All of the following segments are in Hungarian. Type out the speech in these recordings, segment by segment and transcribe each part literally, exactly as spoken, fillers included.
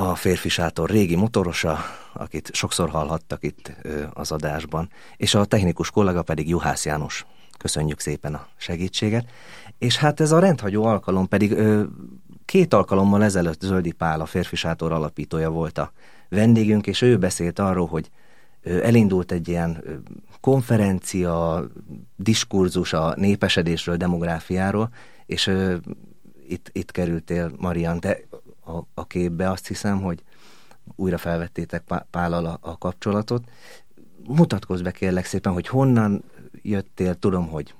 a Férfi Sátor régi motorosa, akit sokszor hallhattak itt az adásban, és a technikus kollega pedig Juhász János. Köszönjük szépen a segítséget. És hát ez a rendhagyó alkalom pedig két alkalommal ezelőtt Zöldi Pál, a Férfi Sátor alapítója volt a vendégünk, és ő beszélt arról, hogy elindult egy ilyen konferencia, diskurzus a népesedésről, demográfiáról, és ö, itt, itt kerültél, Marian, te a, a képbe, azt hiszem, hogy újra felvettétek Pállal a, a kapcsolatot. Mutatkozz be kérlek szépen, hogy honnan jöttél, tudom, hogy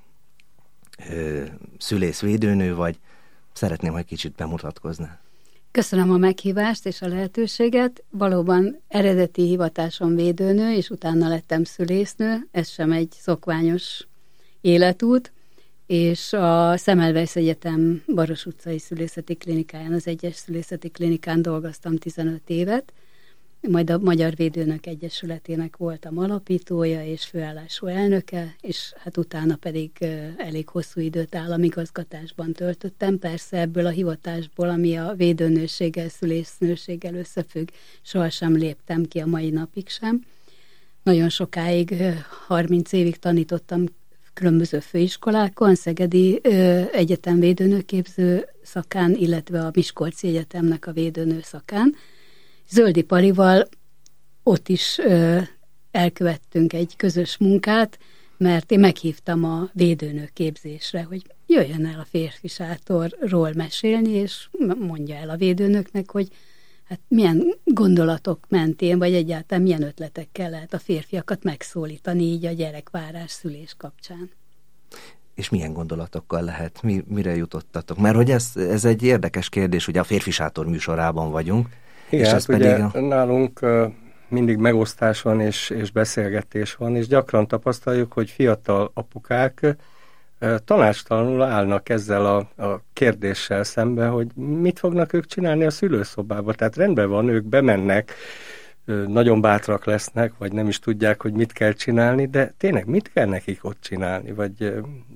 ö, szülész-védőnő vagy, szeretném, hogy kicsit bemutatkoznál. Köszönöm a meghívást és a lehetőséget. Valóban eredeti hivatásom védőnő, és utána lettem szülésznő. Ez sem egy szokványos életút. És a Semmelweis Egyetem Baros utcai szülészeti klinikáján, az egyes szülészeti klinikán dolgoztam tizenöt évet. Majd a Magyar Védőnök Egyesületének voltam alapítója és főállású elnöke, és hát utána pedig elég hosszú időt államigazgatásban töltöttem. Persze ebből a hivatásból, ami a védőnőséggel, szülésznőséggel összefügg, sohasem léptem ki, a mai napig sem. Nagyon sokáig, harminc évig tanítottam különböző főiskolákon, Szegedi ö, Egyetem védőnőképző szakán, illetve a Miskolci Egyetemnek a védőnő szakán. Zöldi Palival ott is ö, elkövettünk egy közös munkát, mert én meghívtam a védőnök képzésre, hogy jöjjön el a Férfi Sátorról mesélni, és mondja el a védőnöknek, hogy hát milyen gondolatok mentén, vagy egyáltalán milyen ötletekkel lehet a férfiakat megszólítani így a gyerekvárás, szülés kapcsán. És milyen gondolatokkal lehet? Mi, mire jutottatok? Mert hogy ez, ez egy érdekes kérdés, ugye a Férfi Sátor műsorában vagyunk. Igen, és hát pedig ugye a... nálunk uh, mindig megosztás van és, és beszélgetés van, és gyakran tapasztaljuk, hogy fiatal apukák uh, tanácstalanul állnak ezzel a, a kérdéssel szembe, hogy mit fognak ők csinálni a szülőszobába. Tehát rendben van, ők bemennek, uh, nagyon bátrak lesznek, vagy nem is tudják, hogy mit kell csinálni, de tényleg mit kell nekik ott csinálni, vagy uh,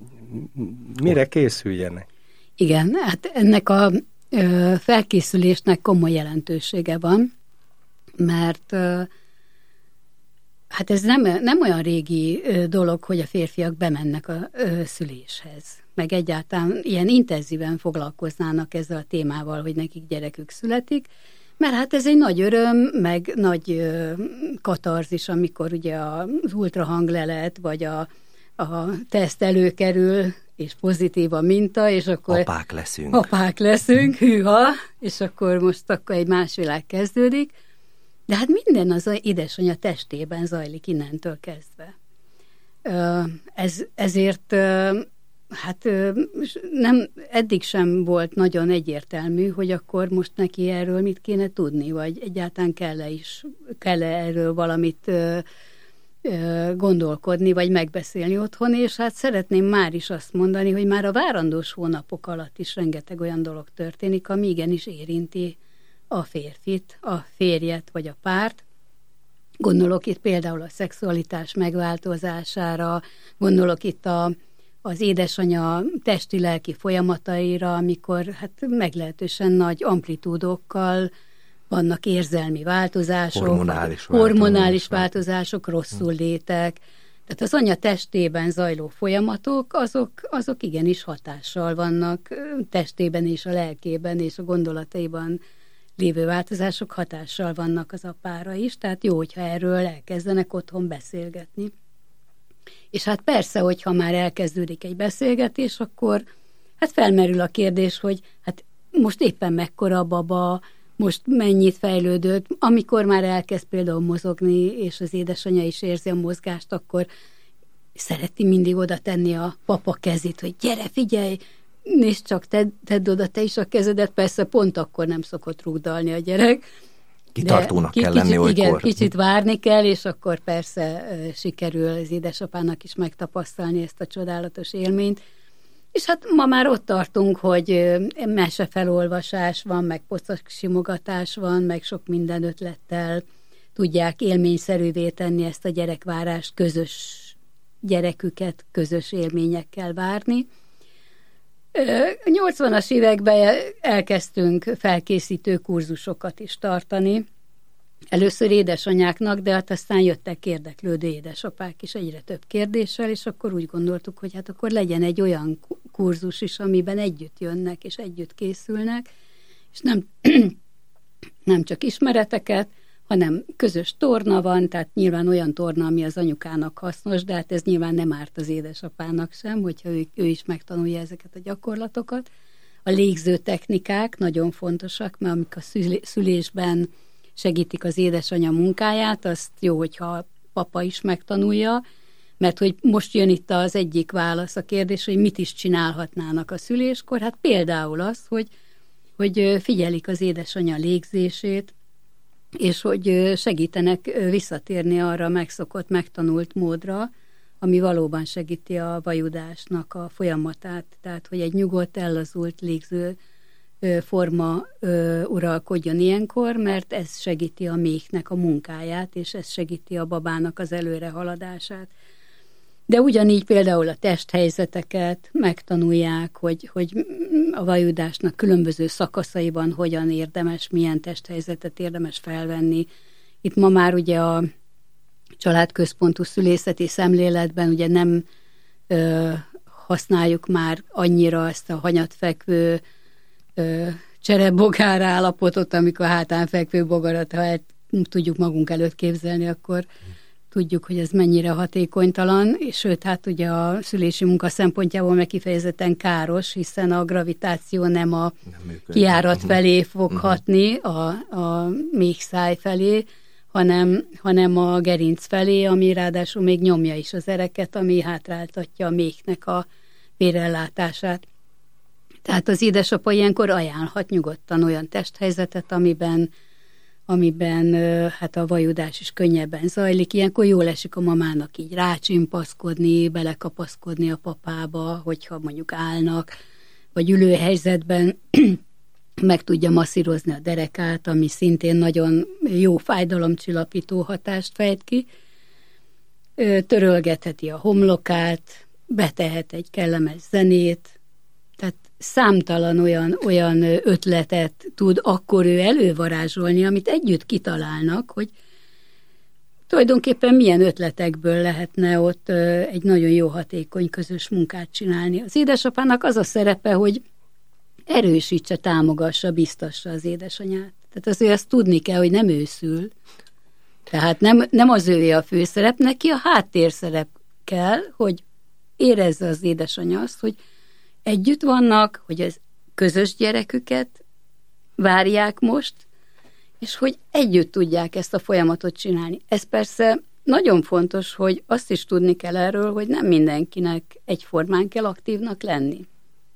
mire készüljenek? Igen, hát ennek a felkészülésnek komoly jelentősége van, mert hát ez nem, nem olyan régi dolog, hogy a férfiak bemennek a szüléshez, meg egyáltalán ilyen intenzíven foglalkoznának ezzel a témával, hogy nekik gyerekük születik, mert hát ez egy nagy öröm, meg nagy katarzis, amikor ugye az ultrahanglelet, vagy a, a teszt előkerül, és pozitív a minta, és akkor... Apák leszünk. Apák leszünk, hűha, és akkor most akkor egy más világ kezdődik. De hát minden az édesanyja testében zajlik innentől kezdve. Ez, ezért hát nem, eddig sem volt nagyon egyértelmű, hogy akkor most neki erről mit kéne tudni, vagy egyáltalán kell-e is, kell-e erről valamit gondolkodni, vagy megbeszélni otthon, és hát szeretném már is azt mondani, hogy már a várandós hónapok alatt is rengeteg olyan dolog történik, ami igenis érinti a férfit, a férjet, vagy a párt. Gondolok itt például a szexualitás megváltozására, gondolok itt a, az édesanyja testi-lelki folyamataira, amikor hát meglehetősen nagy amplitúdokkal vannak érzelmi változások, hormonális, hormonális változások, rosszul létek. Tehát az anya testében zajló folyamatok, azok, azok igenis hatással vannak testében és a lelkében és a gondolataiban lévő változások hatással vannak az apára is, tehát jó, hogyha erről elkezdenek otthon beszélgetni. És hát persze, hogyha már elkezdődik egy beszélgetés, akkor hát felmerül a kérdés, hogy hát most éppen mekkora a baba, most mennyit fejlődött, amikor már elkezd például mozogni, és az édesanyja is érzi a mozgást, akkor szereti mindig oda tenni a papa kezét, hogy gyere, figyelj, nézd csak, tedd, tedd oda te is a kezedet, persze pont akkor nem szokott rúgdalni a gyerek. Kitartónak kell kicsit, lenni olykor. Igen, kicsit várni kell, és akkor persze sikerül az édesapának is megtapasztalni ezt a csodálatos élményt. És hát ma már ott tartunk, hogy mesefelolvasás van, meg pocaksimogatás van, meg sok minden ötlettel tudják élményszerűvé tenni ezt a gyerekvárást, közös gyereküket közös élményekkel várni. nyolcvanas években elkezdtünk felkészítő kurzusokat is tartani. Először édesanyáknak, de hát aztán jöttek érdeklődő édesapák is egyre több kérdéssel, és akkor úgy gondoltuk, hogy hát akkor legyen egy olyan kurzus is, amiben együtt jönnek és együtt készülnek, és nem, nem csak ismereteket, hanem közös torna van, tehát nyilván olyan torna, ami az anyukának hasznos, de hát ez nyilván nem árt az édesapának sem, hogyha ő, ő is megtanulja ezeket a gyakorlatokat. A légző technikák nagyon fontosak, mert amikor a szülésben segítik az édesanyja munkáját, azt jó, hogyha a papa is megtanulja, mert hogy most jön itt az egyik válasz a kérdés, hogy mit is csinálhatnának a szüléskor. Hát például az, hogy, hogy figyelik az édesanyja légzését, és hogy segítenek visszatérni arra a megszokott, megtanult módra, ami valóban segíti a vajudásnak a folyamatát. Tehát, hogy egy nyugodt, ellazult légző forma uralkodjon ilyenkor, mert ez segíti a méhnek a munkáját, és ez segíti a babának az előrehaladását. De ugyanígy például a testhelyzeteket megtanulják, hogy, hogy a vajudásnak különböző szakaszaiban hogyan érdemes, milyen testhelyzetet érdemes felvenni. Itt ma már ugye a családközpontú szülészeti szemléletben ugye nem ö, használjuk már annyira ezt a hanyatfekvő ö, cserebogár állapotot, amikor a hátán fekvő bogarat, ha el tudjuk magunk előtt képzelni, akkor tudjuk, hogy ez mennyire hatékonytalan, és sőt, hát ugye a szülési munka szempontjából meg kifejezetten káros, hiszen a gravitáció nem a nem kijárat felé fog uh-huh. hatni, a, a méhszáj felé, hanem, hanem a gerinc felé, ami ráadásul még nyomja is az ereket, ami hátráltatja a méhnek a vérellátását. Tehát az édesapa ilyenkor ajánlhat nyugodtan olyan testhelyzetet, amiben amiben hát a vajudás is könnyebben zajlik. Ilyenkor jól esik a mamának így rácsimpaszkodni, belekapaszkodni a papába, hogyha mondjuk állnak, vagy ülőhelyzetben meg tudja masszírozni a derekát, ami szintén nagyon jó fájdalomcsillapító hatást fejt ki. Törölgetheti a homlokát, betehet egy kellemes zenét, tehát számtalan olyan, olyan ötletet tud akkor ő elővarázsolni, amit együtt kitalálnak, hogy tulajdonképpen milyen ötletekből lehetne ott egy nagyon jó hatékony közös munkát csinálni. Az édesapának az a szerepe, hogy erősítse, támogassa, biztassa az édesanyát. Tehát azért azt tudni kell, hogy nem ő szül. Tehát nem, nem az ővé a főszerep, neki a háttérszerep kell, hogy érezze az édesanyja azt, hogy együtt vannak, hogy az közös gyereküket várják most, és hogy együtt tudják ezt a folyamatot csinálni. Ez persze nagyon fontos, hogy azt is tudni kell erről, hogy nem mindenkinek egyformán kell aktívnak lenni.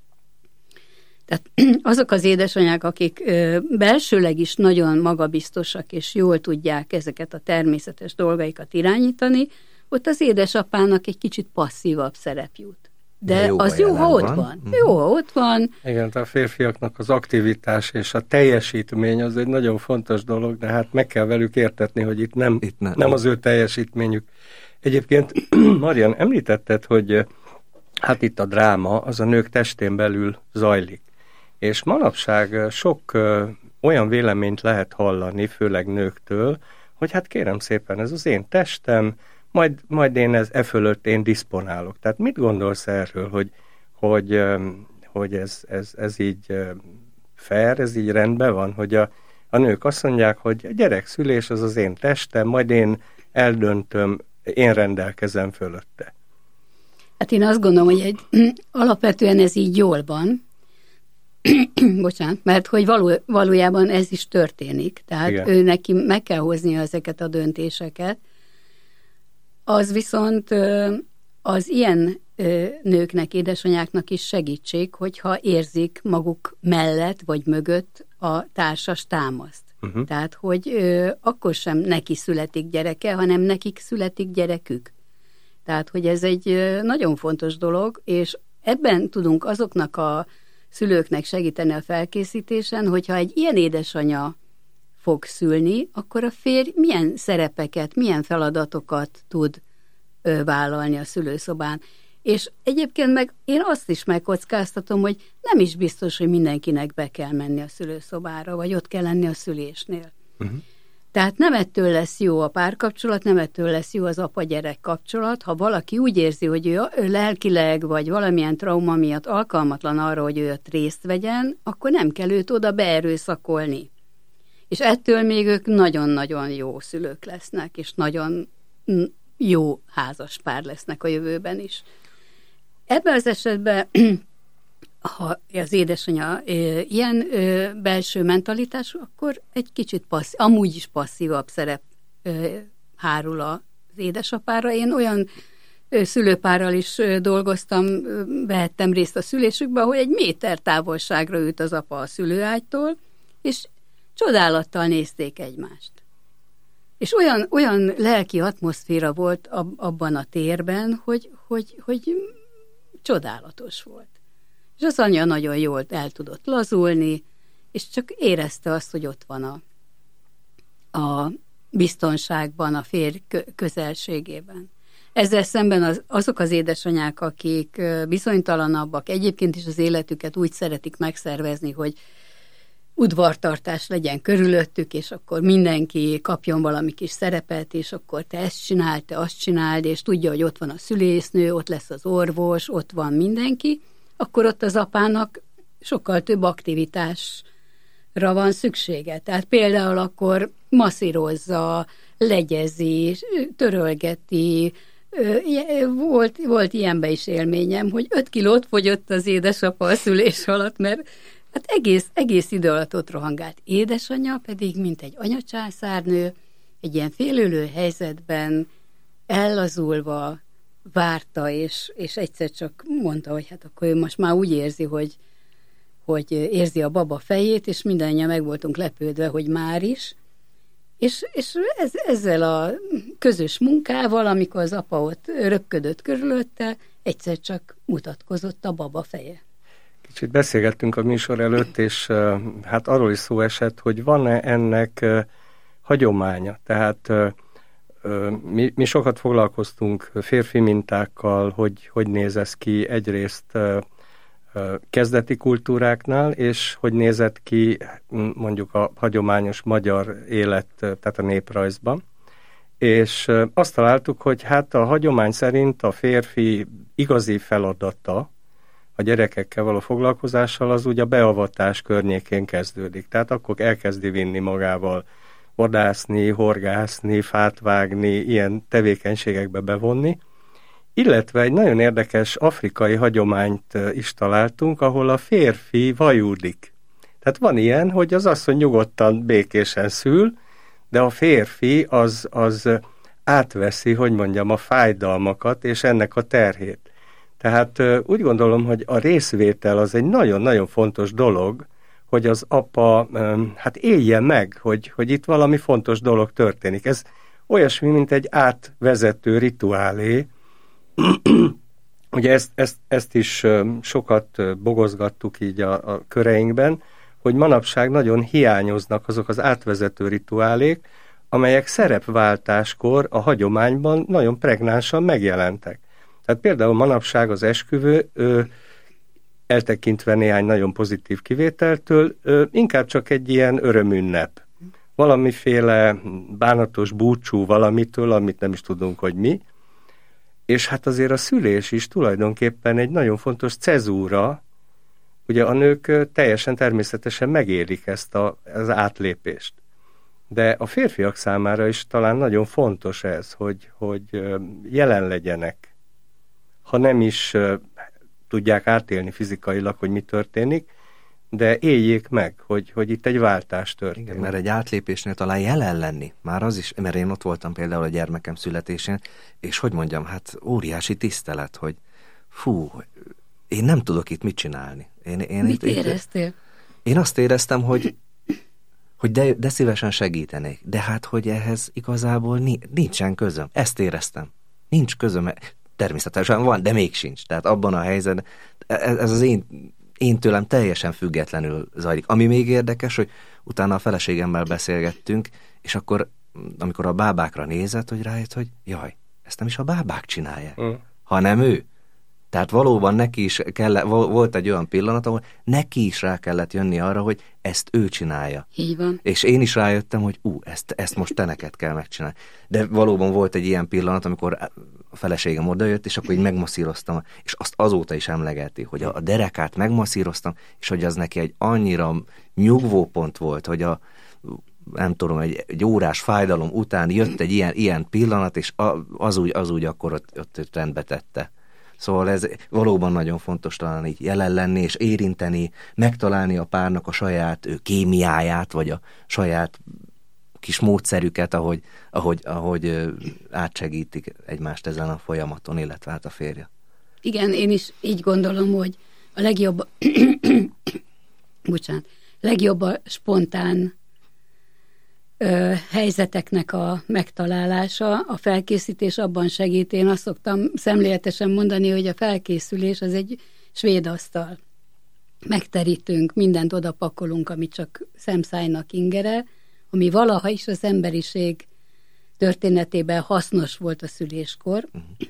Tehát azok az édesanyák, akik belsőleg is nagyon magabiztosak, és jól tudják ezeket a természetes dolgaikat irányítani, ott az édesapának egy kicsit passzívabb szerep jut. De jó, az jó, ha ott van. van. Uh-huh. Jó, ha ott van. Igen, a férfiaknak az aktivitás és a teljesítmény az egy nagyon fontos dolog, de hát meg kell velük értetni, hogy itt nem, itt nem. nem az ő teljesítményük. Egyébként, Marian, említetted, hogy hát itt a dráma az a nők testén belül zajlik. És manapság sok ö, olyan véleményt lehet hallani, főleg nőktől, hogy hát kérem szépen, ez az én testem, Majd, majd én ez, e fölött én diszponálok. Tehát mit gondolsz erről, hogy, hogy, hogy ez, ez, ez így fair, ez így rendben van, hogy a, a nők azt mondják, hogy a gyerekszülés az az én testem, majd én eldöntöm, én rendelkezem fölötte. Hát én azt gondolom, hogy egy, alapvetően ez így jól van, bocsánat, mert hogy való, valójában ez is történik. Tehát igen. ő neki meg kell hoznia ezeket a döntéseket. Az viszont az ilyen nőknek, édesanyáknak is segítség, hogyha érzik maguk mellett vagy mögött a társas támaszt. Uh-huh. Tehát, hogy akkor sem neki születik gyereke, hanem nekik születik gyerekük. Tehát, hogy ez egy nagyon fontos dolog, és ebben tudunk azoknak a szülőknek segíteni a felkészítésen, hogyha egy ilyen édesanya fog szülni, akkor a férj milyen szerepeket, milyen feladatokat tud ö, vállalni a szülőszobán. És egyébként meg én azt is megkockáztatom, hogy nem is biztos, hogy mindenkinek be kell menni a szülőszobára, vagy ott kell lenni a szülésnél. Uh-huh. Tehát nem ettől lesz jó a párkapcsolat, nem ettől lesz jó az apa-gyerek kapcsolat. Ha valaki úgy érzi, hogy ő, ő lelkileg, vagy valamilyen trauma miatt alkalmatlan arra, hogy ő ott részt vegyen, akkor nem kell őt oda beerőszakolni. És ettől még ők nagyon-nagyon jó szülők lesznek, és nagyon jó házas pár lesznek a jövőben is. Ebben az esetben, ha az édesanyja ilyen belső mentalitású, akkor egy kicsit passzív, amúgy is passzívabb szerep hárul az édesapára. Én olyan szülőpárral is dolgoztam, vehettem részt a szülésükben, hogy egy méter távolságra ült az apa a szülőágytól, és csodálattal nézték egymást. És olyan, olyan lelki atmoszféra volt ab, abban a térben, hogy, hogy, hogy csodálatos volt. És az anya nagyon jól el tudott lazulni, és csak érezte azt, hogy ott van a, a biztonságban, a férj közelségében. Ezzel szemben az, azok az édesanyák, akik bizonytalanabbak, egyébként is az életüket úgy szeretik megszervezni, hogy udvartartás legyen körülöttük, és akkor mindenki kapjon valami kis szerepet, és akkor te ezt csináld, te azt csináld, és tudja, hogy ott van a szülésznő, ott lesz az orvos, ott van mindenki, akkor ott az apának sokkal több aktivitásra van szüksége. Tehát például akkor masszírozza, legyezi, törölgeti. Volt, volt ilyenbe is élményem, hogy öt kilót fogyott az édesapa a szülés alatt, mert hát egész, egész idő alatt ott rohangált. Édesanyja pedig, mint egy anyacsászárnő, egy ilyen félülő helyzetben ellazulva várta, és, és egyszer csak mondta, hogy hát akkor ő most már úgy érzi, hogy, hogy érzi a baba fejét, és mindannyian meg voltunk lepődve, hogy már is. És, és ez, ezzel a közös munkával, amikor az apa ott röpködött körülötte, egyszer csak mutatkozott a baba feje. Kicsit beszélgettünk a műsor előtt, és hát arról is szó esett, hogy van-e ennek hagyománya. Tehát mi, mi sokat foglalkoztunk férfi mintákkal, hogy hogy néz ez ki egyrészt kezdeti kultúráknál, és hogy nézett ki mondjuk a hagyományos magyar élet, tehát a néprajzban. És azt találtuk, hogy hát a hagyomány szerint a férfi igazi feladata a gyerekekkel való foglalkozással az ugye a beavatás környékén kezdődik. Tehát akkor elkezdi vinni magával vadászni, horgászni, fát vágni, ilyen tevékenységekbe bevonni. Illetve egy nagyon érdekes afrikai hagyományt is találtunk, ahol a férfi vajúdik. Tehát van ilyen, hogy az asszony nyugodtan, békésen szül, de a férfi az, az átveszi, hogy mondjam, a fájdalmakat és ennek a terhét. Tehát úgy gondolom, hogy a részvétel az egy nagyon-nagyon fontos dolog, hogy az apa hát élje meg, hogy, hogy itt valami fontos dolog történik. Ez olyasmi, mint egy átvezető rituálé. Ugye ezt, ezt, ezt is sokat bogozgattuk így a, a köreinkben, hogy manapság nagyon hiányoznak azok az átvezető rituálék, amelyek szerepváltáskor a hagyományban nagyon pregnánsan megjelentek. Tehát például manapság az esküvő, ö, eltekintve néhány nagyon pozitív kivételtől, ö, inkább csak egy ilyen örömünnep. Valamiféle bánatos búcsú valamitől, amit nem is tudunk, hogy mi. És hát azért a szülés is tulajdonképpen egy nagyon fontos cezúra. Ugye a nők teljesen természetesen megélik ezt a, az átlépést. De a férfiak számára is talán nagyon fontos ez, hogy, hogy jelen legyenek. Ha nem is tudják átélni fizikailag, hogy mi történik, de éljék meg, hogy, hogy itt egy váltás történik. Igen, mert egy átlépésnél talán jelen lenni. Már az is, mert én ott voltam például a gyermekem születésén, és hogy mondjam, hát óriási tisztelet, hogy fú, én nem tudok itt mit csinálni. Én, én mit itt, éreztél? Itt, én azt éreztem, hogy, hogy de, de szívesen segítenék, de hát, hogy ehhez igazából nincsen közöm. Ezt éreztem. Nincs közöm. Természetesen van, de még sincs. Tehát abban a helyzetben, ez, ez az én, én tőlem teljesen függetlenül zajlik. Ami még érdekes, hogy utána a feleségemmel beszélgettünk, és akkor, amikor a bábákra nézett, hogy rájött, hogy jaj, ezt nem is a bábák csinálják, mm. hanem ő. Tehát valóban neki is kell, volt egy olyan pillanat, ahol neki is rá kellett jönni arra, hogy ezt ő csinálja. Így van. És én is rájöttem, hogy ú, ezt, ezt most te neked kell megcsinálni. De valóban volt egy ilyen pillanat, amikor a feleségem odajött, és akkor így megmasszíroztam, és azt azóta is emlegeti, hogy a derekát megmasszíroztam, és hogy az neki egy annyira nyugvópont volt, hogy a nem tudom, egy, egy órás fájdalom után jött egy ilyen, ilyen pillanat, és az úgy, az úgy akkor ott, ott rendbe tette. Szóval ez valóban nagyon fontos talán így jelen lenni, és érinteni, megtalálni a párnak a saját ő, kémiáját, vagy a saját kis módszerüket, ahogy, ahogy, ahogy átsegítik egymást ezen a folyamaton, illetve hát a férje. Igen, én is így gondolom, hogy a legjobb, bocsánat, legjobb a spontán ö, helyzeteknek a megtalálása, a felkészítés abban segít. Én azt szoktam szemléletesen mondani, hogy a felkészülés az egy svéd asztal. Megterítünk, mindent odapakolunk, ami csak szemszájnak ingere, ami valaha is az emberiség történetében hasznos volt a szüléskor.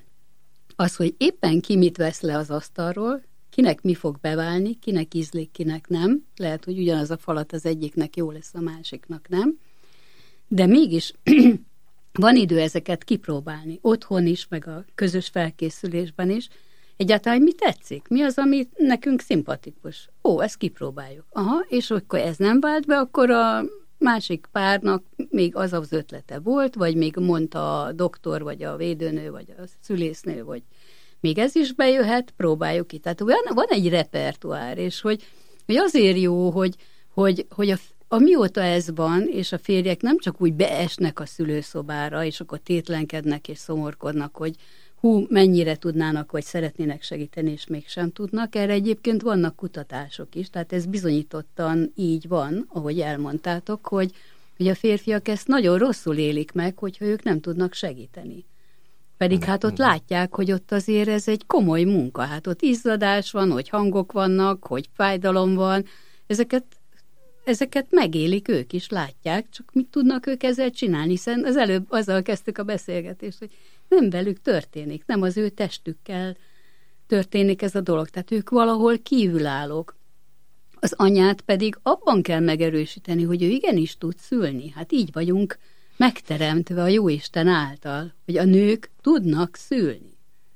Az, hogy éppen ki mit vesz le az asztalról, kinek mi fog beválni, kinek ízlik, kinek nem. Lehet, hogy ugyanaz a falat az egyiknek jó lesz, a másiknak nem. De mégis van idő ezeket kipróbálni. Otthon is, meg a közös felkészülésben is. Egyáltalán mi tetszik? Mi az, ami nekünk szimpatikus? Ó, ezt kipróbáljuk. Aha, és akkor ez nem vált be, akkor a másik párnak még az az ötlete volt, vagy még mondta a doktor, vagy a védőnő, vagy a szülésznő, vagy még ez is bejöhet, próbáljuk ki. Tehát van, van egy repertoár, és hogy, hogy azért jó, hogy, hogy, hogy a, amióta ez van, és a férjek nem csak úgy beesnek a szülőszobára, és akkor tétlenkednek és szomorkodnak, hogy hú, mennyire tudnának, vagy szeretnének segíteni, és mégsem tudnak. Erre egyébként vannak kutatások is, tehát ez bizonyítottan így van, ahogy elmondtátok, hogy, hogy a férfiak ezt nagyon rosszul élik meg, hogyha ők nem tudnak segíteni. Pedig hát ott látják, hogy ott azért ez egy komoly munka. Hát ott izzadás van, hogy hangok vannak, hogy fájdalom van. Ezeket, ezeket megélik ők is, látják, csak mit tudnak ők ezzel csinálni, hiszen az előbb azzal kezdtük a beszélgetést, hogy nem velük történik, nem az ő testükkel történik ez a dolog. Tehát ők valahol kívülállók. Az anyát pedig abban kell megerősíteni, hogy ő igenis tud szülni. Hát így vagyunk megteremtve a Jóisten által, hogy a nők tudnak szülni.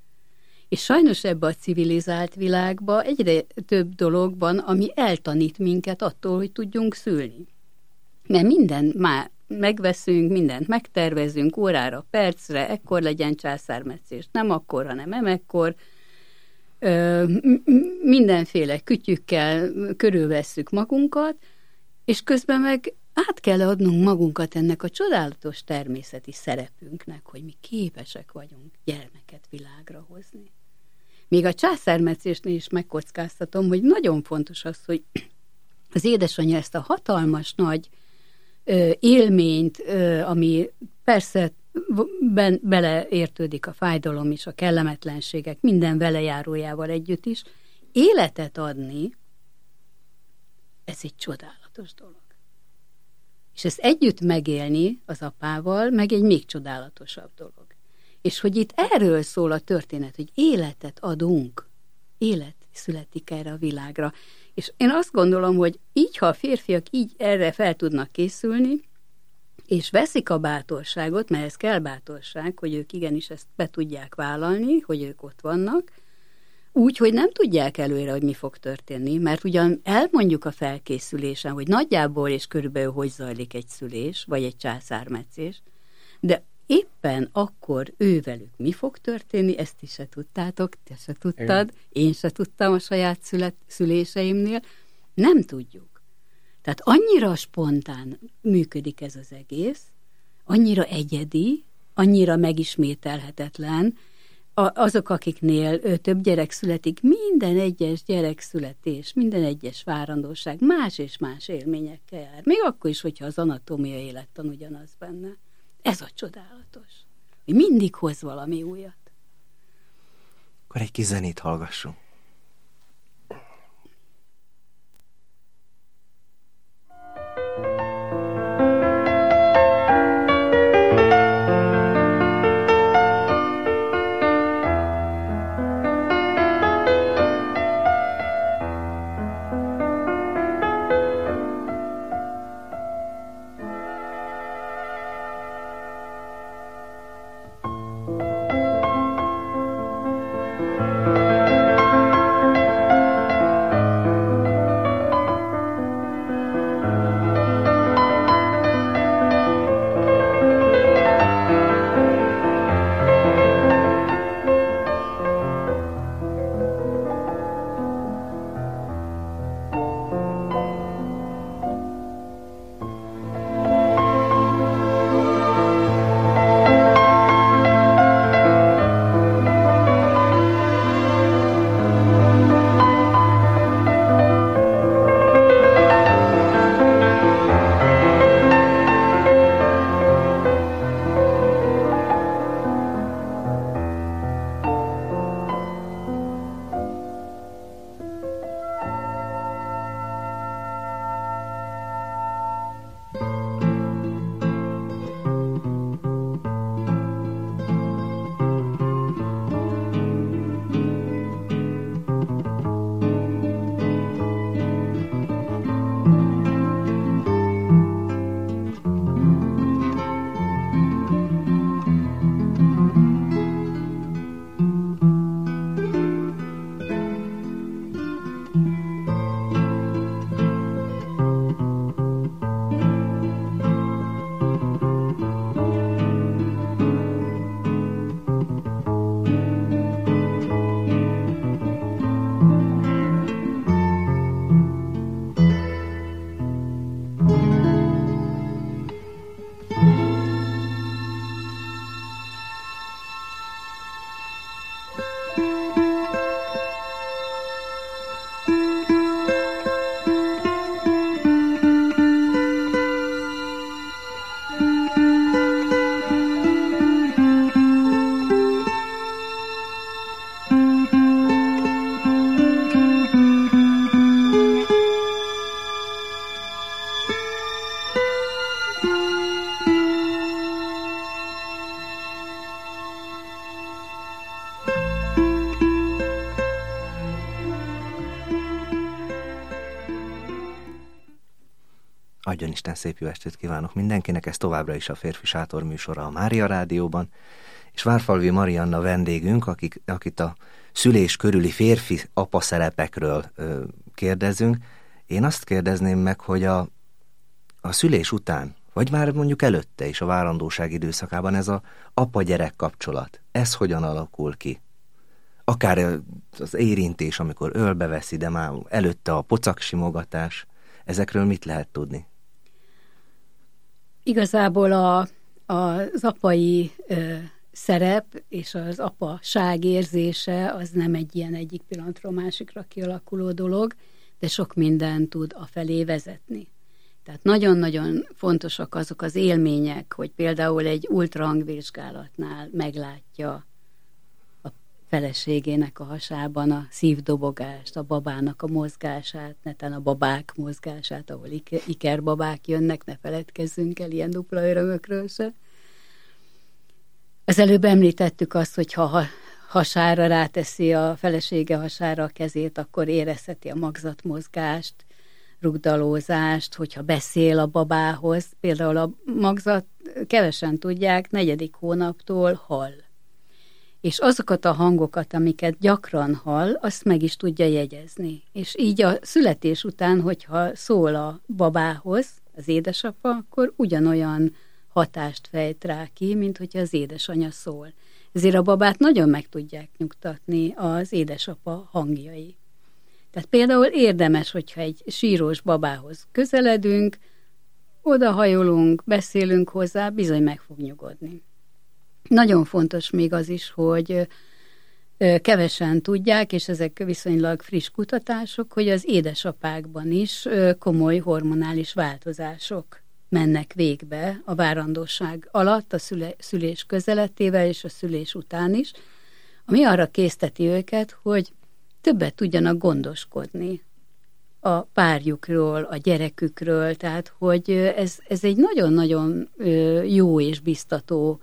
És sajnos ebbe a civilizált világba egyre több dolog van, ami eltanít minket attól, hogy tudjunk szülni. Mert minden már megveszünk, mindent megtervezünk órára, percre, ekkor legyen császármetszés, nem akkor, hanem emekkor. Ö, mindenféle kütyükkel körülvesszük magunkat, és közben meg át kell adnunk magunkat ennek a csodálatos természeti szerepünknek, hogy mi képesek vagyunk gyermeket világra hozni. Még a császármetszésnél is megkockáztatom, hogy nagyon fontos az, hogy az édesanyja ezt a hatalmas nagy ö, élményt, ö, ami persze ben, beleértődik a fájdalom is, a kellemetlenségek, minden velejárójával együtt is, életet adni, ez egy csodálatos dolog. És ezt együtt megélni az apával, meg egy még csodálatosabb dolog. És hogy itt erről szól a történet, hogy életet adunk, élet születik erre a világra. És én azt gondolom, hogy így, ha a férfiak így erre fel tudnak készülni, és veszik a bátorságot, mert ez kell bátorság, hogy ők igenis ezt be tudják vállalni, hogy ők ott vannak, úgy, hogy nem tudják előre, hogy mi fog történni, mert ugyan elmondjuk a felkészülésen, hogy nagyjából és körülbelül hogy zajlik egy szülés, vagy egy császármetszés, de éppen akkor ővelük mi fog történni, ezt is se tudtátok, te se tudtad, én se tudtam a saját szület, szüléseimnél, nem tudjuk. Tehát annyira spontán működik ez az egész, annyira egyedi, annyira megismételhetetlen, A, azok, akiknél több gyerek születik, minden egyes gyerek születés, minden egyes várandóság más és más élményekkel jár. Még akkor is, hogyha az anatómia élettan ugyanaz benne. Ez a csodálatos. Hogy mindig hoz valami újat. Akkor egy kis zenét hallgassunk. Adjon Isten, szép jó estét kívánok mindenkinek, ez továbbra is a Férfi Sátor műsora a Mária Rádióban, és Várfalvi Marianna vendégünk, akik, akit a szülés körüli férfi apa szerepekről ö, kérdezünk. Én azt kérdezném meg, hogy a, a szülés után, vagy már mondjuk előtte is a várandóság időszakában ez a apa-gyerek kapcsolat, ez hogyan alakul ki? Akár az érintés, amikor ölbe veszi, de már előtte a pocaksimogatás, ezekről mit lehet tudni? Igazából a, az apai ö, szerep és az apaság érzése az nem egy ilyen egyik pillanatról másikra kialakuló dolog, de sok minden tud afelé vezetni. Tehát nagyon-nagyon fontosak azok az élmények, hogy például egy ultrahangvizsgálatnál meglátja a feleségének a hasában a szívdobogást, a babának a mozgását, netán a babák mozgását, ahol ikerbabák jönnek, ne feledkezzünk el ilyen dupla örömökről se. Az előbb említettük azt, hogy ha hasára ráteszi a felesége hasára a kezét, akkor érezheti a magzatmozgást, rugdalózást, hogyha beszél a babához. Például a magzat, kevesen tudják, negyedik hónaptól hall. És azokat a hangokat, amiket gyakran hall, azt meg is tudja jegyezni. És így a születés után, hogyha szól a babához, az édesapa, akkor ugyanolyan hatást fejt rá ki, mint hogyha az édesanya szól. Ezért a babát nagyon meg tudják nyugtatni az édesapa hangjai. Tehát például érdemes, hogyha egy sírós babához közeledünk, odahajolunk, beszélünk hozzá, bizony meg fog nyugodni. Nagyon fontos még az is, hogy kevesen tudják, és ezek viszonylag friss kutatások, hogy az édesapákban is komoly hormonális változások mennek végbe a várandóság alatt, a szülés közeletével és a szülés után is, ami arra készteti őket, hogy többet tudjanak gondoskodni a párjukról, a gyerekükről, tehát hogy ez, ez egy nagyon-nagyon jó és biztató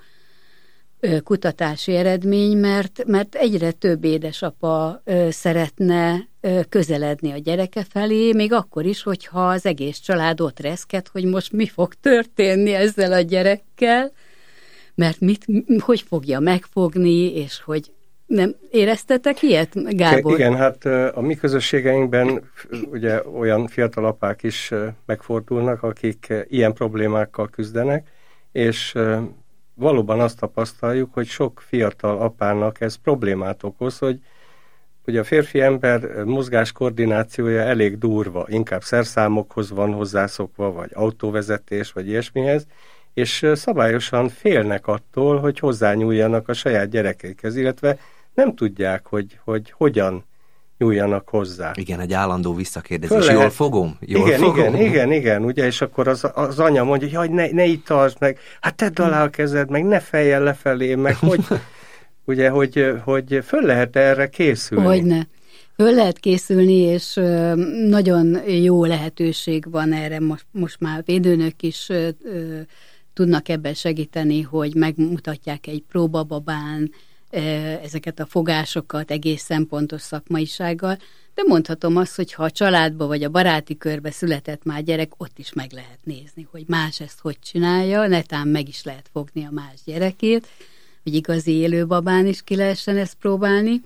kutatási eredmény, mert, mert egyre több édesapa szeretne közeledni a gyereke felé, még akkor is, hogyha az egész család ott reszket, hogy most mi fog történni ezzel a gyerekkel, mert mit, hogy fogja megfogni, és hogy nem éreztetek ilyet, Gábor? Igen, hát a mi közösségeinkben ugye olyan fiatal apák is megfordulnak, akik ilyen problémákkal küzdenek, és valóban azt tapasztaljuk, hogy sok fiatal apának ez problémát okoz, hogy ugye a férfi ember mozgás koordinációja elég durva, inkább szerszámokhoz van hozzászokva, vagy autóvezetés, vagy ilyesmihez, és szabályosan félnek attól, hogy hozzányúljanak a saját gyerekeikhez, illetve nem tudják, hogy, hogy hogyan nyúljanak hozzá. Igen, egy állandó visszakérdezés. Jól fogom? Jól igen, fogom? igen, igen, igen, ugye, és akkor az, az anya mondja, hogy jaj, ne, ne itt tartsd meg, hát tedd alá a kezed, meg ne fejjel lefelé, meg hogy, ugye, hogy, hogy föl lehet erre készülni. Hogyne. Föl lehet készülni, és nagyon jó lehetőség van erre, most, most már védőnök is ö, tudnak ebben segíteni, hogy megmutatják egy próbababán ezeket a fogásokat egészen pontos szakmaisággal, de mondhatom azt, hogy ha a családba vagy a baráti körbe született már gyerek, ott is meg lehet nézni, hogy más ezt hogy csinálja, netán meg is lehet fogni a más gyerekét, hogy igazi élő babán is ki lehessen ezt próbálni,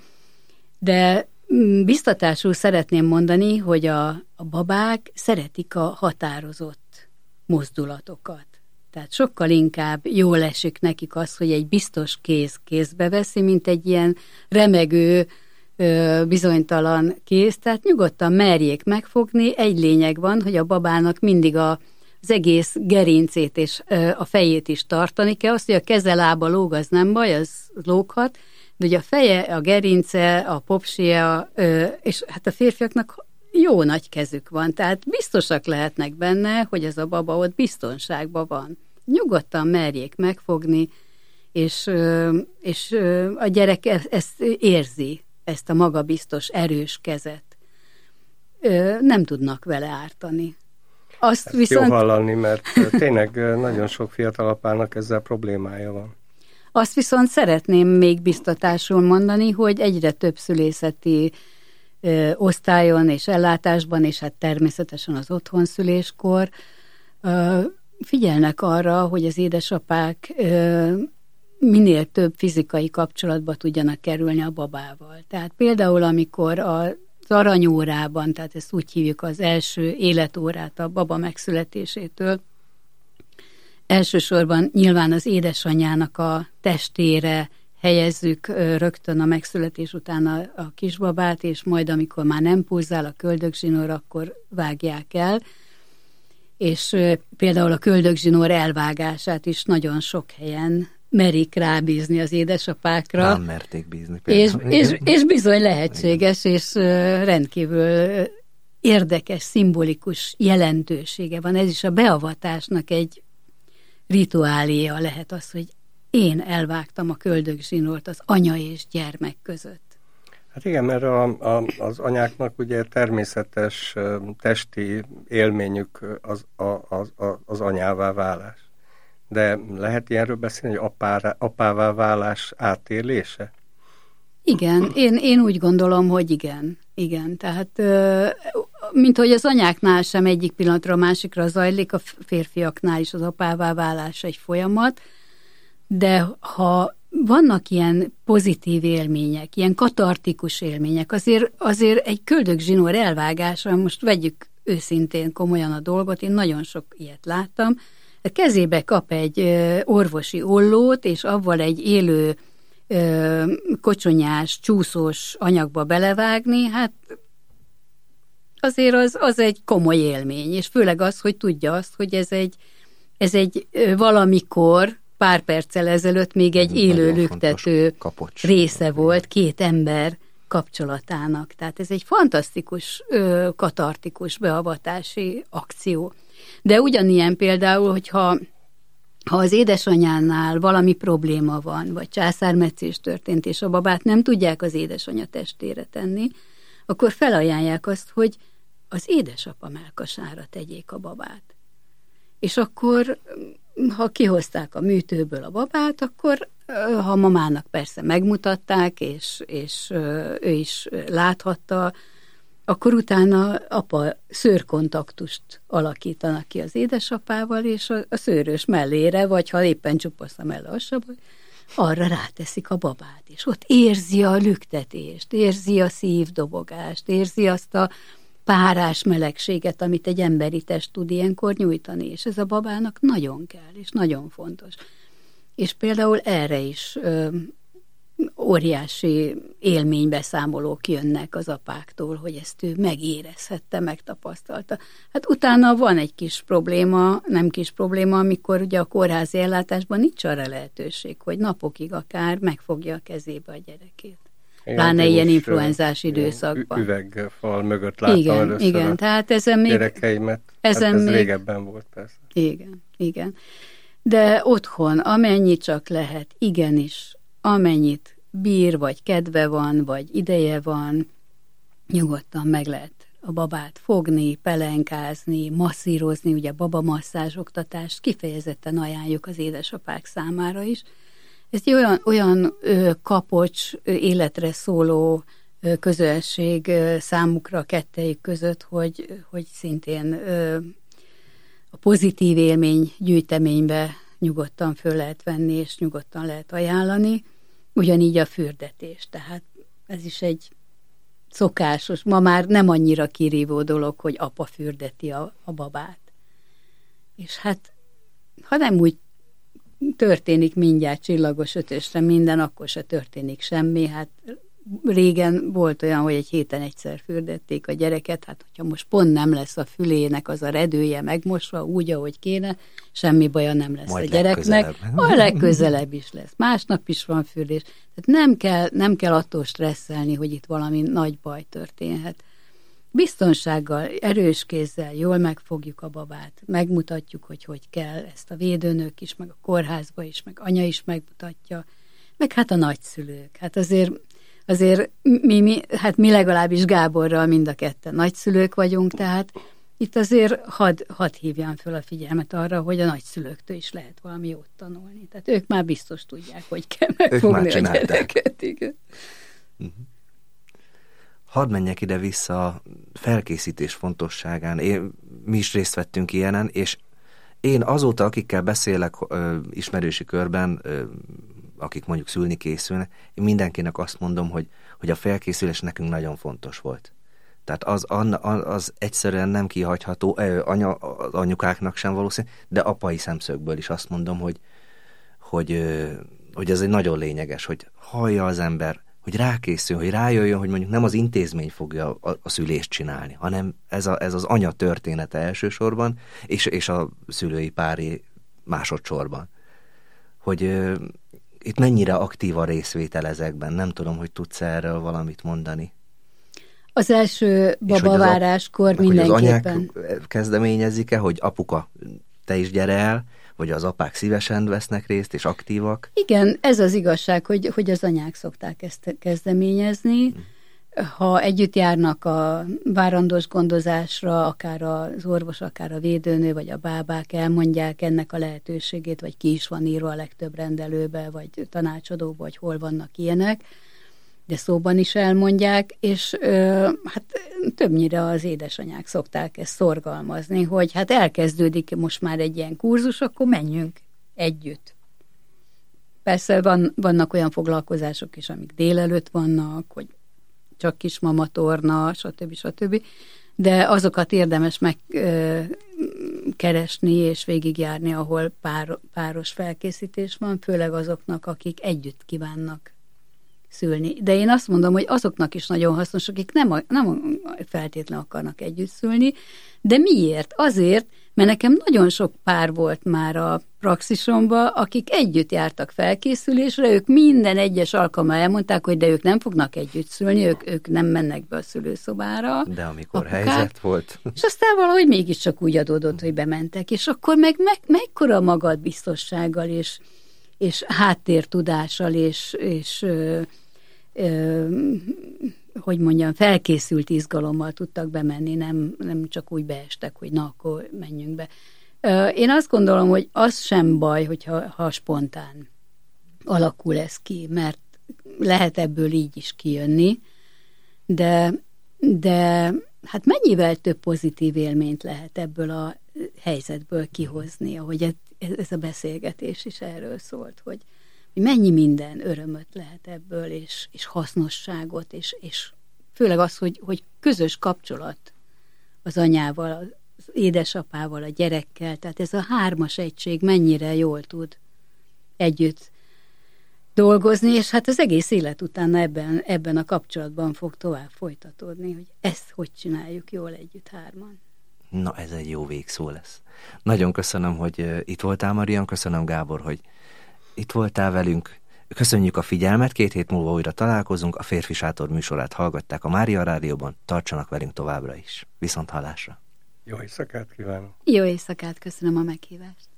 de biztatásul szeretném mondani, hogy a, a babák szeretik a határozott mozdulatokat. Tehát sokkal inkább jól esik nekik az, hogy egy biztos kéz kézbe veszi, mint egy ilyen remegő, bizonytalan kéz. Tehát nyugodtan merjék megfogni. Egy lényeg van, hogy a babának mindig a, az egész gerincét és a fejét is tartani kell. Azt, hogy a keze lába lóg, az nem baj, az lóghat, de ugye a feje, a gerince, a popsia, és hát a férfiaknak jó nagy kezük van, tehát biztosak lehetnek benne, hogy ez a baba ott biztonságban van. Nyugodtan merjék megfogni, és, és a gyerek ezt érzi, ezt a magabiztos, erős kezet. Nem tudnak vele ártani. Azt ezt viszont... jó hallani, mert tényleg nagyon sok fiatal apának ezzel problémája van. Azt viszont szeretném még biztatásul mondani, hogy egyre több szülészeti ö, osztályon és ellátásban, és hát természetesen az otthonszüléskor figyelnek arra, hogy az édesapák minél több fizikai kapcsolatba tudjanak kerülni a babával. Tehát például, amikor az aranyórában, tehát ezt úgy hívjuk, az első életórát a baba megszületésétől, elsősorban nyilván az édesanyjának a testére helyezzük rögtön a megszületés után a, a kisbabát, és majd amikor már nem pulzál a köldögzsinór, akkor vágják el. És például a köldögzsinór elvágását is nagyon sok helyen merik rábízni az édesapákra. Nem merték bízni. És, és, és bizony lehetséges, és rendkívül érdekes, szimbolikus jelentősége van. Ez is a beavatásnak egy rituáléja lehet az, hogy én elvágtam a köldögzsinórt az anya és gyermek között. Hát igen, mert a, a, az anyáknak ugye természetes testi élményük az, a, az, az anyává válás. De lehet ilyenről beszélni, hogy apára, apává válás átélése? Igen, én, én úgy gondolom, hogy igen. Igen, tehát mint hogy az anyáknál sem egyik pillanatra a másikra zajlik, a férfiaknál is az apává válás egy folyamat, de ha vannak ilyen pozitív élmények, ilyen katartikus élmények, azért, azért egy köldögzsinór elvágása, most vegyük őszintén komolyan a dolgot, én nagyon sok ilyet láttam, a kezébe kap egy orvosi ollót, és avval egy élő kocsonyás, csúszós anyagba belevágni, hát azért az, az egy komoly élmény, és főleg az, hogy tudja azt, hogy ez egy, ez egy valamikor pár perccel ezelőtt még egy élő lüktető része volt két ember kapcsolatának. Tehát ez egy fantasztikus, katartikus beavatási akció. De ugyanilyen például, hogyha ha az édesanyánál valami probléma van, vagy császármetszés történt, és a babát nem tudják az édesanya testére tenni, akkor felajánlják azt, hogy az édesapa mellkasára tegyék a babát. És akkor, ha kihozták a műtőből a babát, akkor ha mamának persze megmutatták, és, és ő is láthatta, akkor utána apa szőrkontaktust alakítanak ki az édesapával, és a, a szőrös mellére, vagy ha éppen csupasz a melle alsóba, arra ráteszik a babát, és ott érzi a lüktetést, érzi a szívdobogást, érzi azt a párás melegséget, amit egy emberi test tud ilyenkor nyújtani, és ez a babának nagyon kell, és nagyon fontos. És például erre is ö, óriási élménybeszámolók jönnek az apáktól, hogy ezt ő megérezhette, megtapasztalta. Hát utána van egy kis probléma, nem kis probléma, amikor ugye a kórházi ellátásban nincs arra lehetőség, hogy napokig akár megfogja a kezébe a gyerekét. Pláne ilyen influenzás időszakban. Üvegfal mögött láttam igen, először igen, a tehát ezen még, gyerekeimet. Ezen hát ez még, régebben volt persze. Igen, igen. De otthon, amennyi csak lehet, igenis, amennyit bír, vagy kedve van, vagy ideje van, nyugodtan meg lehet a babát fogni, pelenkázni, masszírozni, ugye babamasszázs oktatást kifejezetten ajánljuk az édesapák számára is. Ez egy olyan, olyan ö, kapocs, ö, életre szóló ö, közösség ö, számukra a kettejük között, hogy, hogy szintén ö, a pozitív élmény gyűjteménybe nyugodtan föl lehet venni, és nyugodtan lehet ajánlani. Ugyanígy a fürdetés, tehát ez is egy szokásos, ma már nem annyira kirívó dolog, hogy apa fürdeti a, a babát. És hát, ha nem úgy történik mindjárt csillagos ötösre minden, akkor se történik semmi. Hát régen volt olyan, hogy egy héten egyszer fürdették a gyereket, hát hogyha most pont nem lesz a fülének az a redője megmosva úgy, ahogy kéne, semmi baja nem lesz majd a gyereknek. Legközelebb. A legközelebb is lesz. Másnap is van fürdés. Tehát nem kell, nem kell attól stresszelni, hogy itt valami nagy baj történhet. Biztonsággal, erős kézzel jól megfogjuk a babát, megmutatjuk, hogy hogy kell, ezt a védőnök is, meg a kórházba is, meg anya is megmutatja, meg hát a nagyszülők. Hát azért, azért mi, mi, hát mi legalábbis Gáborral mind a ketten nagyszülők vagyunk, tehát itt azért hadd had hívjam föl a figyelmet arra, hogy a nagyszülőktől is lehet valami jót tanulni. Tehát ők már biztos tudják, hogy kell megfogni a gyereket. Igen. Uh-huh. Hadd menjek ide-vissza a felkészítés fontosságán. Én, mi is részt vettünk ilyenen, és én azóta, akikkel beszélek ö, ismerősi körben, ö, akik mondjuk szülni készülnek, én mindenkinek azt mondom, hogy, hogy a felkészülés nekünk nagyon fontos volt. Tehát az, az egyszerűen nem kihagyható, anya, az anyukáknak sem valószínű, de apai szemszögből is azt mondom, hogy, hogy, hogy ez egy nagyon lényeges, hogy hallja az ember, hogy rákészül, hogy rájöjjön, hogy mondjuk nem az intézmény fogja a, a szülést csinálni, hanem ez, a, ez az anya története elsősorban, és, és a szülői páré másodszorban. Hogy uh, itt mennyire aktív a részvétel ezekben, nem tudom, hogy tudsz erről valamit mondani. Az első babaváráskor mindenképpen. Az anyák kezdeményezik-e, hogy apuka, te is gyere el, vagy az apák szívesen vesznek részt, és aktívak? Igen, ez az igazság, hogy, hogy az anyák szokták ezt kezdeményezni. Ha együtt járnak a várandós gondozásra, akár az orvos, akár a védőnő, vagy a bábák elmondják ennek a lehetőségét, vagy ki is van írva a legtöbb rendelőbe, vagy tanácsadóba, vagy hol vannak ilyenek, de szóban is elmondják, és ö, hát többnyire az édesanyák szokták ezt szorgalmazni, hogy hát elkezdődik most már egy ilyen kurzus, akkor menjünk együtt. Persze van, vannak olyan foglalkozások is, amik délelőtt vannak, hogy csak kismamatorna, stb. stb. De azokat érdemes megkeresni és végigjárni, ahol pár, páros felkészítés van, főleg azoknak, akik együtt kívánnak szülni. De én azt mondom, hogy azoknak is nagyon hasznos, akik nem, nem feltétlenül akarnak együtt szülni, de miért? Azért, mert nekem nagyon sok pár volt már a praxisomban, akik együtt jártak felkészülésre, ők minden egyes alkalommal elmondták, hogy de ők nem fognak együtt szülni, ők, ők nem mennek be a szülőszobára. De amikor apukák, helyzet volt. És aztán valahogy mégiscsak úgy adódott, hogy bementek, és akkor meg, meg mekkora magabiztossággal és, és háttértudással és, és ö, ö, hogy mondjam, felkészült izgalommal tudtak bemenni, nem, nem csak úgy beestek, hogy na, akkor menjünk be. Én azt gondolom, hogy az sem baj, hogyha ha spontán alakul ez ki, mert lehet ebből így is kijönni, de, de hát mennyivel több pozitív élményt lehet ebből a helyzetből kihozni, ahogy ez a beszélgetés is erről szólt, hogy mennyi minden örömöt lehet ebből, és, és hasznosságot, és, és főleg az, hogy, hogy közös kapcsolat az anyával, az édesapával, a gyerekkel, tehát ez a hármas egység mennyire jól tud együtt dolgozni, és hát az egész élet után ebben, ebben a kapcsolatban fog tovább folytatódni, hogy ezt hogy csináljuk jól együtt hárman. Na, ez egy jó végszó lesz. Nagyon köszönöm, hogy itt voltál, Marian, köszönöm, Gábor, hogy itt voltál velünk. Köszönjük a figyelmet, két hét múlva újra találkozunk, a Férfi Sátor műsorát hallgatták a Mária Rádióban, tartsanak velünk továbbra is. Viszont hallásra! Jó éjszakát kívánok! Jó éjszakát, köszönöm a meghívást!